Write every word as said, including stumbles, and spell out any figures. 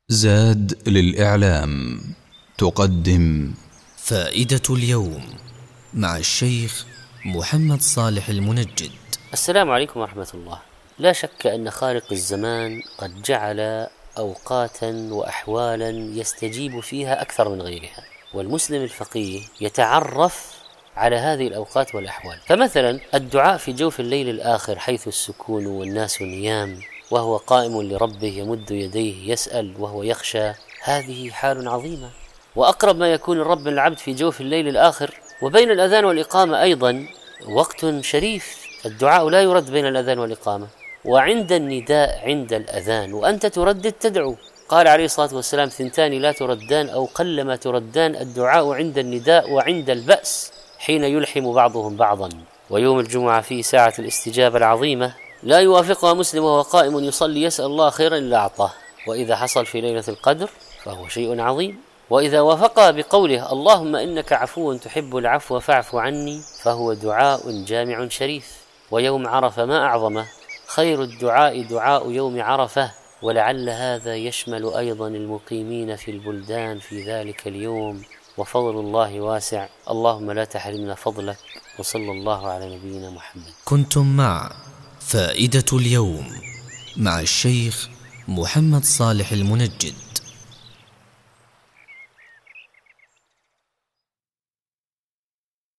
زاد للإعلام تقدم فائدة اليوم مع الشيخ محمد صالح المنجد. السلام عليكم ورحمة الله. لا شك أن خالق الزمان قد جعل أوقاتا وأحوالا يستجيب فيها أكثر من غيرها، والمسلم الفقيه يتعرف على هذه الأوقات والأحوال. فمثلا الدعاء في جوف الليل الآخر حيث السكون والناس نيام وهو قائم لربه يمد يديه يسأل وهو يخشى، هذه حال عظيمة، وأقرب ما يكون الرب من العبد في جوف الليل الآخر. وبين الأذان والإقامة أيضا وقت شريف، الدعاء لا يرد بين الأذان والإقامة، وعند النداء عند الأذان وأنت تردد تدعو. قال عليه الصلاة والسلام: ثنتان لا تردان أو قلما تردان، الدعاء عند النداء وعند البأس حين يلحم بعضهم بعضا. ويوم الجمعة فيه ساعة الاستجابة العظيمة لا يوافقها مسلم وهو قائم يصلي يسأل الله خيرا إلا أعطاه، وإذا حصل في ليلة القدر فهو شيء عظيم، وإذا وافقها بقوله اللهم إنك عفو تحب العفو فاعف عني فهو دعاء جامع شريف. ويوم عرفة ما أعظمه، خير الدعاء دعاء يوم عرفة، ولعل هذا يشمل أيضا المقيمين في البلدان في ذلك اليوم، وفضل الله واسع. اللهم لا تحرمنا فضلك، وصلى الله على نبينا محمد. كنتم مع فائدة اليوم مع الشيخ محمد صالح المنجد.